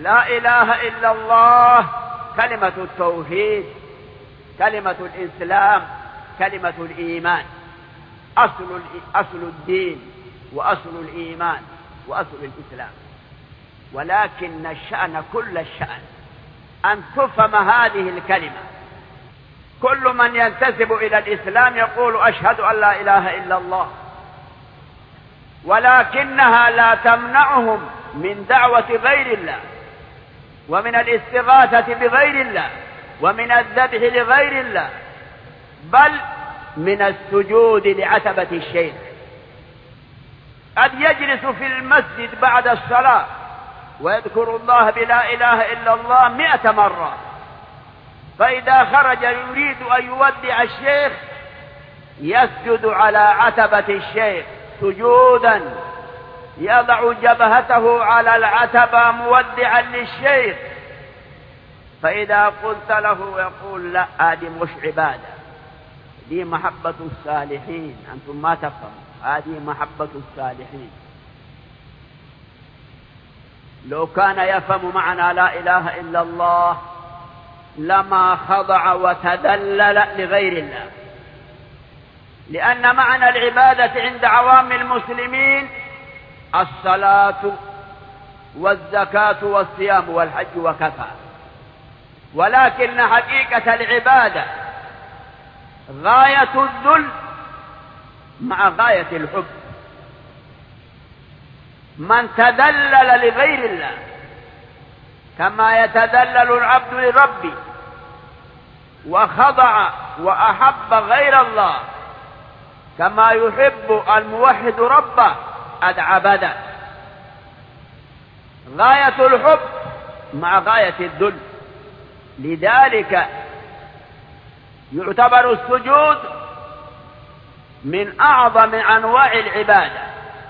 لا إله إلا الله كلمة التوحيد، كلمة الإسلام، كلمة الإيمان، أصل الدين وأصل الإيمان وأصل الإسلام. ولكن الشأن كل الشأن أن تفهم هذه الكلمة. كل من ينتسب إلى الإسلام يقول أشهد أن لا إله إلا الله، ولكنها لا تمنعهم من دعوة غير الله، ومن الاستغاثة بغير الله، ومن الذبح لغير الله، بل من السجود لعتبة الشيخ. قد يجلس في المسجد بعد الصلاة ويذكر الله بلا إله إلا الله 100 مرة، فإذا خرج يريد أن يودع الشيخ يسجد على عتبة الشيخ سجودا، يضع جبهته على العتبة مودعا للشيخ. فإذا قلت له يقول لا، هذه مش عبادة، دي محبة الصالحين، أنتم ما تفهموا، هذه محبة الصالحين. لو كان يفهم معنى لا إله إلا الله لما خضع وتذلل لغير الله، لأن معنى العبادة عند عوام المسلمين الصلاة والزكاة والصيام والحج وكفى، ولكن حقيقة العبادة غاية الذل مع غاية الحب. من تذلل لغير الله كما يتذلل العبد لربه وخضع وأحب غير الله كما يحب الموحد ربه قد عبده. غاية الحب مع غاية الذل، لذلك يعتبر السجود من أعظم أنواع العبادة،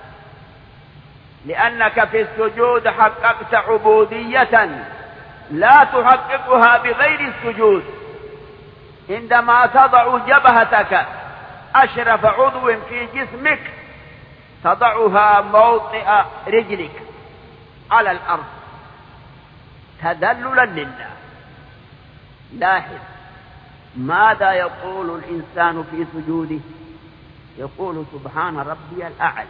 لأنك في السجود حققت عبودية لا تحققها بغير السجود. عندما تضع جبهتك أشرف عضو في جسمك تضعها موطئ رجلك على الأرض تذللا لله. لاحظ ماذا يقول الإنسان في سجوده؟ يقول سبحان ربي الأعلى،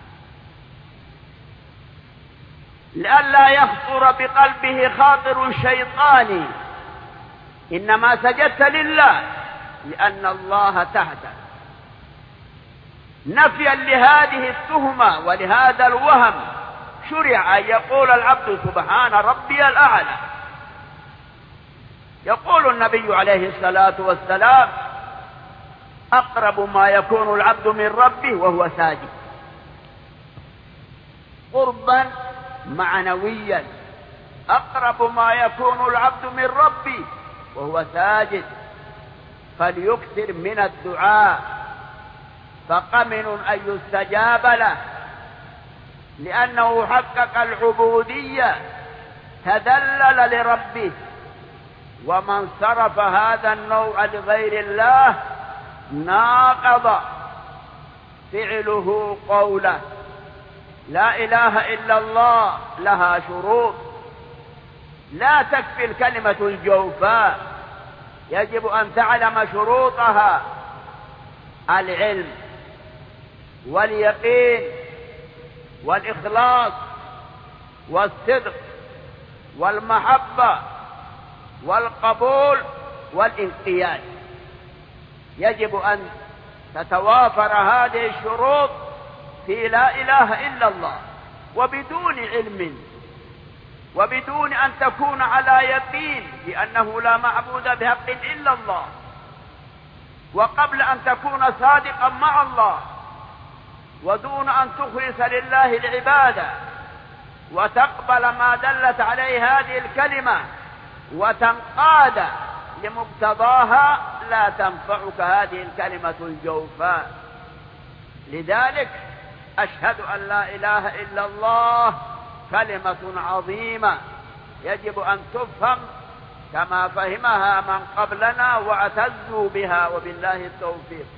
لئلا يخطر بقلبه خاطر شيطاني، إنما سجدت لله لأن الله تحته. نفيا لهذه التهمة ولهذا الوهم شرع أن يقول العبد سبحان ربي الأعلى. يقول النبي عليه الصلاة والسلام أقرب ما يكون العبد من ربه وهو ساجد، قربا معنويا، أقرب ما يكون العبد من ربه وهو ساجد، فليكثر من الدعاء فقمن أن يستجاب له، لأنه حقق العبودية تذلل لربه. ومن صرف هذا النوع لغير الله ناقض فعله قوله. لا إله إلا الله لها شروط، لا تكفي الكلمة الجوفاء، يجب أن تعلم شروطها: العلم واليقين والإخلاص والصدق والمحبة والقبول والانقياد. يجب أن تتوافر هذه الشروط في لا إله إلا الله، وبدون علم وبدون أن تكون على يقين بأنه لا معبود بحق إلا الله، وقبل أن تكون صادقا مع الله، ودون أن تخلص لله العبادة وتقبل ما دلت عليه هذه الكلمة وتنقاد لمقتضاها، لا تنفعك هذه الكلمة الجوفاء. لذلك أشهد أن لا إله إلا الله كلمة عظيمة يجب أن تفهم كما فهمها من قبلنا واعتزوا بها، وبالله التوفيق.